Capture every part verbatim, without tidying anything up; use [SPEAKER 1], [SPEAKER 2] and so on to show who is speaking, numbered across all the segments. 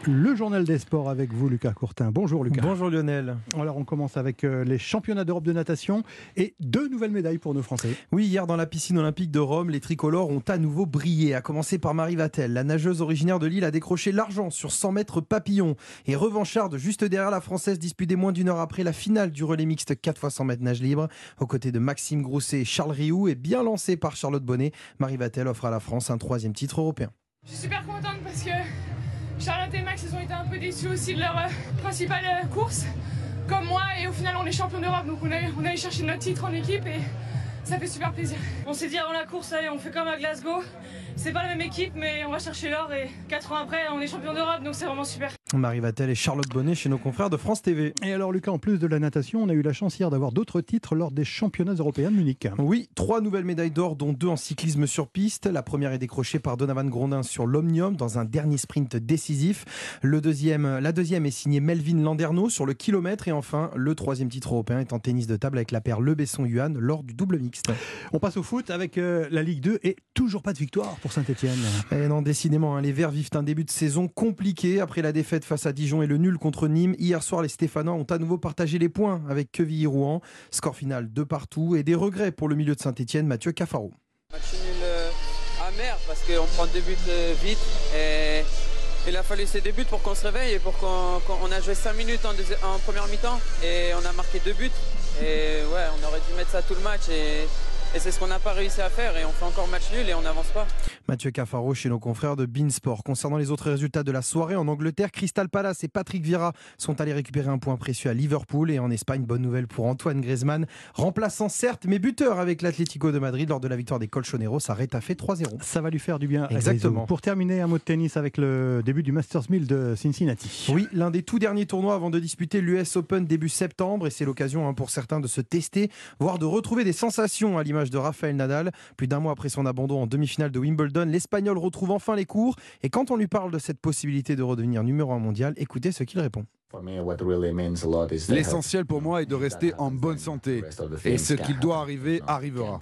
[SPEAKER 1] Le journal des sports avec vous, Lucas Courtin. Bonjour Lucas.
[SPEAKER 2] Bonjour Lionel.
[SPEAKER 1] Alors on commence avec euh, les championnats d'Europe de natation et deux nouvelles médailles pour nos Français.
[SPEAKER 2] Oui, hier dans la piscine olympique de Rome, les tricolores ont à nouveau brillé, à commencer par Marie Vatel. La nageuse originaire de Lille a décroché l'argent sur cent mètres papillon et revancharde juste derrière la Française disputée moins d'une heure après la finale du relais mixte quatre fois cent mètres nage libre. Aux côtés de Maxime Grousset et Charles Rioux et bien lancée par Charlotte Bonnet, Marie Vatel offre à la France un troisième titre européen.
[SPEAKER 3] Je suis super contente parce que Charlotte et Max ils ont été un peu déçus aussi de leur euh, principale euh, course, comme moi, et au final on est champion d'Europe, donc on a, on a allé chercher notre titre en équipe et ça fait super plaisir. On s'est dit avant la course, allez, on fait comme à Glasgow, c'est pas la même équipe mais on va chercher l'or et quatre ans après on est champion d'Europe, donc c'est vraiment super.
[SPEAKER 2] Marie Vatel et Charlotte Bonnet chez nos confrères de France T V.
[SPEAKER 1] Et alors Lucas, en plus de la natation, on a eu la chance hier d'avoir d'autres titres lors des championnats européens de Munich.
[SPEAKER 2] Oui, trois nouvelles médailles d'or, dont deux en cyclisme sur piste. La première est décrochée par Donovan Grondin sur l'Omnium dans un dernier sprint décisif. Le deuxième, la deuxième est signée Melvin Landerneau sur le kilomètre. Et enfin, le troisième titre européen est en tennis de table avec la paire Le Besson-Yuan lors du double mixte.
[SPEAKER 1] On passe au foot avec euh, la Ligue deux et toujours pas de victoire pour Saint-Etienne.
[SPEAKER 2] Et non, décidément, hein, les Verts vivent un début de saison compliqué après la défaite face à Dijon et le nul contre Nîmes. Hier soir, les Stéphanois ont à nouveau partagé les points avec Quevilly-Rouen. Score final de partout et des regrets pour le milieu de Saint-Etienne, Mathieu Cafaro.
[SPEAKER 4] Match nul euh, amer parce qu'on prend deux buts euh, vite et il a fallu ces deux buts pour qu'on se réveille et pour qu'on, qu'on a joué cinq minutes en, deuxi- en première mi-temps et on a marqué deux buts et ouais, on aurait dû mettre ça tout le match et, et c'est ce qu'on n'a pas réussi à faire et on fait encore match nul et on n'avance pas.
[SPEAKER 2] Mathieu Cafaro chez nos confrères de Beansport. Concernant les autres résultats de la soirée, en Angleterre, Crystal Palace et Patrick Vieira sont allés récupérer un point précieux à Liverpool. Et en Espagne, bonne nouvelle pour Antoine Griezmann, remplaçant certes, mais buteur avec l'Atlético de Madrid lors de la victoire des Colchoneros à Retafe trois zéro.
[SPEAKER 1] Ça va lui faire du bien.
[SPEAKER 2] Exactement.
[SPEAKER 1] Pour terminer, un mot de tennis avec le début du Masters mille de Cincinnati.
[SPEAKER 2] Oui, l'un des tout derniers tournois avant de disputer l'U S Open début septembre. Et c'est l'occasion hein, pour certains de se tester, voire de retrouver des sensations à l'image de Rafael Nadal. Plus d'un mois après son abandon en demi-finale de Wimbledon, l'Espagnol retrouve enfin les cours. Et quand on lui parle de cette possibilité de redevenir numéro un mondial, écoutez ce qu'il répond.
[SPEAKER 5] L'essentiel pour moi est de rester en bonne santé. Et ce qu'il doit arriver, arrivera.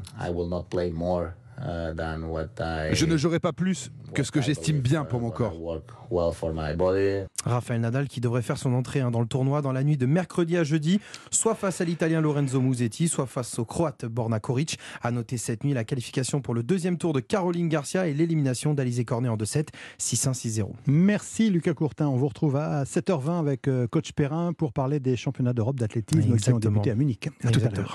[SPEAKER 5] Je ne jouerai pas plus que ce que j'estime bien pour mon corps.
[SPEAKER 2] Rafael Nadal qui devrait faire son entrée hein, dans le tournoi dans la nuit de mercredi à jeudi, soit face à l'Italien Lorenzo Musetti, soit face au Croate Borna Koric. À noter cette nuit la qualification pour le deuxième tour de Caroline Garcia et l'élimination d'Alizé Cornet en deux sept, six un six zéro.
[SPEAKER 1] Merci Lucas Courtin. On vous retrouve à sept heures vingt avec euh, coach Perrin pour parler des championnats d'Europe d'athlétisme qui ont débuté à Munich. À tout à l'heure.